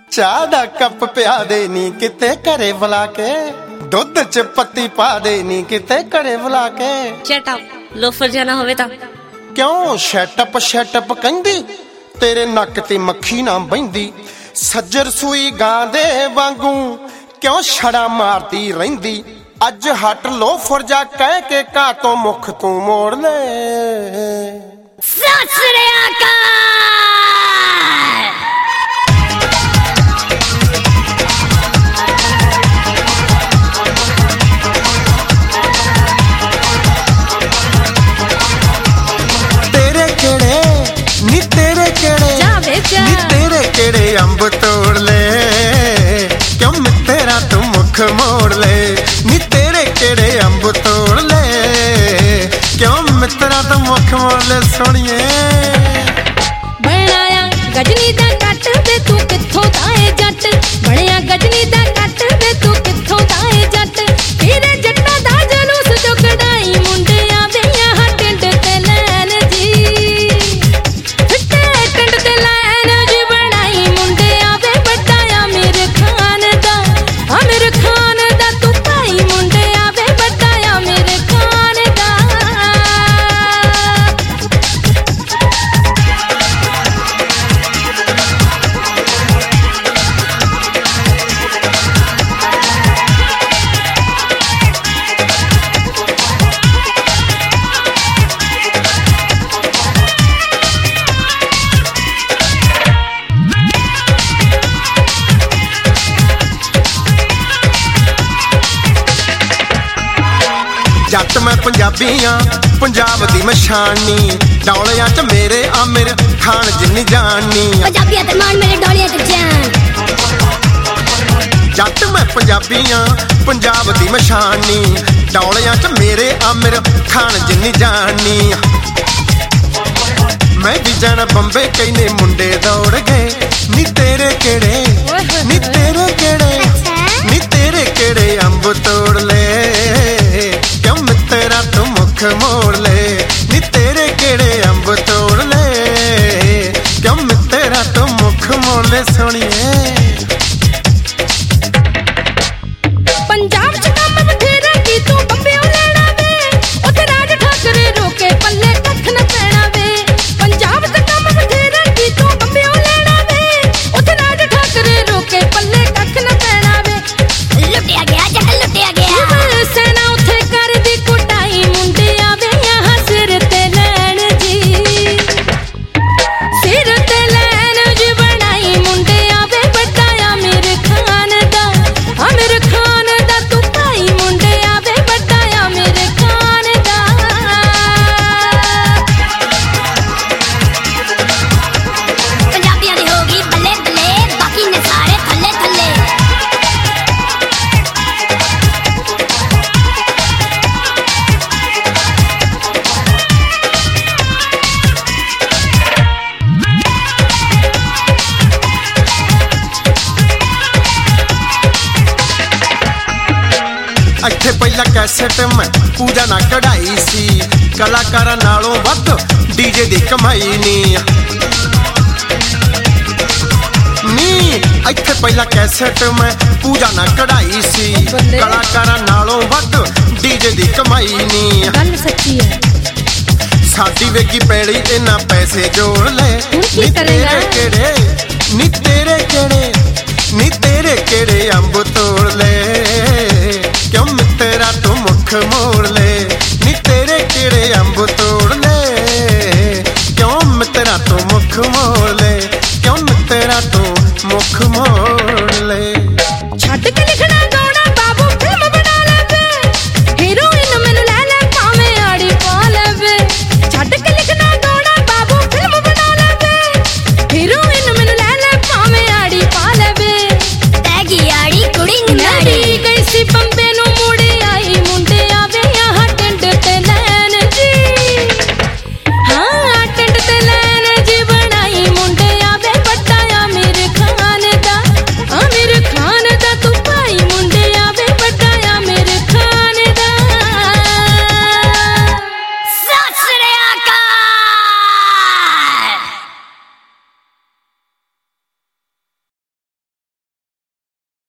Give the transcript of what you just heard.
ਚਾਹ ਦਾ ਕੱਪ ਪਿਆ ਦੇ ਨੀ ਕਿਤੇ ਘਰੇ ਬੁਲਾ ਕੇ, ਦੁੱਧ ਚ ਪੱਤੀ ਪਾ ਦੇ ਨੀ ਕਿਤੇ ਘਰੇ ਬੁਲਾ ਕੇ। ਸ਼ਟ ਅਪ ਲੋਫਰ ਜਾਣਾ ਹੋਵੇ ਤਾਂ ਕਿਉਂ ਸ਼ੈਟਅਪ ਕਹਿੰਦੀ, ਤੇਰੇ ਨੱਕ ਤੇ ਮੱਖੀ ਨਾ ਬਹਿੰਦੀ। ਸੱਜਰ ਸੂਈ ਗਾਂ ਦੇ ਵਾਂਗੂ ਕਿਉਂ ਛੜਾ ਮਾਰਦੀ ਰਹਿੰਦੀ। ਅੱਜ ਹਟ ਲੋਫਰ ਜਾ ਕਹਿ ਕੇ ਘਾਹ ਤੋਂ ਮੁੱਖ ਤੂੰ ਮੋੜ ਲੈ। ਸਤਿ ਸ੍ਰੀ ਅਕਾਲ। नी तेरे केड़े अंब तोड़ ले, क्यों तेरा तू मुख मोड़ ले। नी तेरे केड़े अंब तोड़ ले, क्यों मित्रा तू मुख मोड़ ले। सोनिए बनाया गजनी दा कट वे तू कित्थों दा ए जट, बनया गजनी दा कट वे तू कित्थों दा ए जट। तेरे जट्टा दा जलूस जो कढ़ाई मुंडिया वेयां हा टिंड ते लैन जी, फिट्टे टिंड ते लैन जी बनाई मुंडिया वे बटाया मेरे खान दा। आ मेरे खान दा तू भाई मुंडिया वे बटाया मेरे खान दा। जट मैं पंजाबी हाँ, पंजाब दी मैं शानी। डौलियां च मेरे आमिर खान जिन्नी जानी। पंजाबिया ते मान मेरे डौलियां ते जान। जट मैं पंजाबी हाँ, पंजाब दी मैं शानी। डौलियां च मेरे आमिर खान जिन्नी जानी। मैं भी जाना बंबे कईने मुंडे दौड़ गए। नी तेरे केड़े, नी तेरे केड़े, नी तेरे केड़े अंब तोड़ ले, क्यों मित्रा तू मुख मोड़ ले। नी तेरे केड़े अंब तोड़ ले, क्यों मित्रा तू मुख मोड़ ले। सोनिए पंजाब च कम बथेरा की तू बंबियों लेना वे, उथे राज ठाकरे रोके पल्ले कख न पैना वे। पंजाब च कम बथेरा की तू बंबियों लेना वे, उथे राज ठाकरे रोके पल्ले कख न पैना वे। लुटिया गया जट लुटिया गया, सेना उथे कर दी कुटाई मुंडिया वे यहाँ सिर ते लैन जी, सिर ते लैन जी बनाई मुंडिया वे बटाया मेरे खान दा। आ मेरे खान दा तू भाई मुंडिया वे बटाया मेरे खान दा। पंजाबियां दी होगी बल्ले बल्ले, बाकी ने सारे थल्ले थल्ले। ਇੱਥੇ ਪਹਿਲਾਂ ਕੈਸਟ ਮੈਂ ਪੂਜਾ ਨਾ ਕਢਾਈ ਸੀ। ਕਲਾਕਾਰਾਂ ਨਾਲੋਂ ਵੱਧ ਡੀਜੇ ਦੀ ਕਮਾਈ ਨੀ। ਇੱਥੇ ਪਹਿਲਾਂ ਕੈਸਟ ਮੈਂ ਪੂਜਾ ਨਾ ਕਢਾਈ ਸੀ। ਕਲਾਕਾਰਾਂ ਨਾਲੋਂ ਵੱਧ ਡੀਜੇ ਦੀ ਕਮਾਈ ਨੀ। ਗੱਲ ਸੱਚੀ ਹੈ। ਸਾਡੀ ਵੇਗੀ ਪੈੜੀ ਇਹਨਾਂ ਪੈਸੇ ਜੋੜ ਲੈ। ਨੀ ਤੇਰੇ ਕਿਹੜੇ, ਨੀ ਤੇਰੇ ਕਿਹੜੇ, ਨੀ ਤੇਰੇ ਕਿਹੜੇ ਅੰਬ ਤੋੜ ਲੈ, क्यों मित्रा तू मुख मोड़ ले।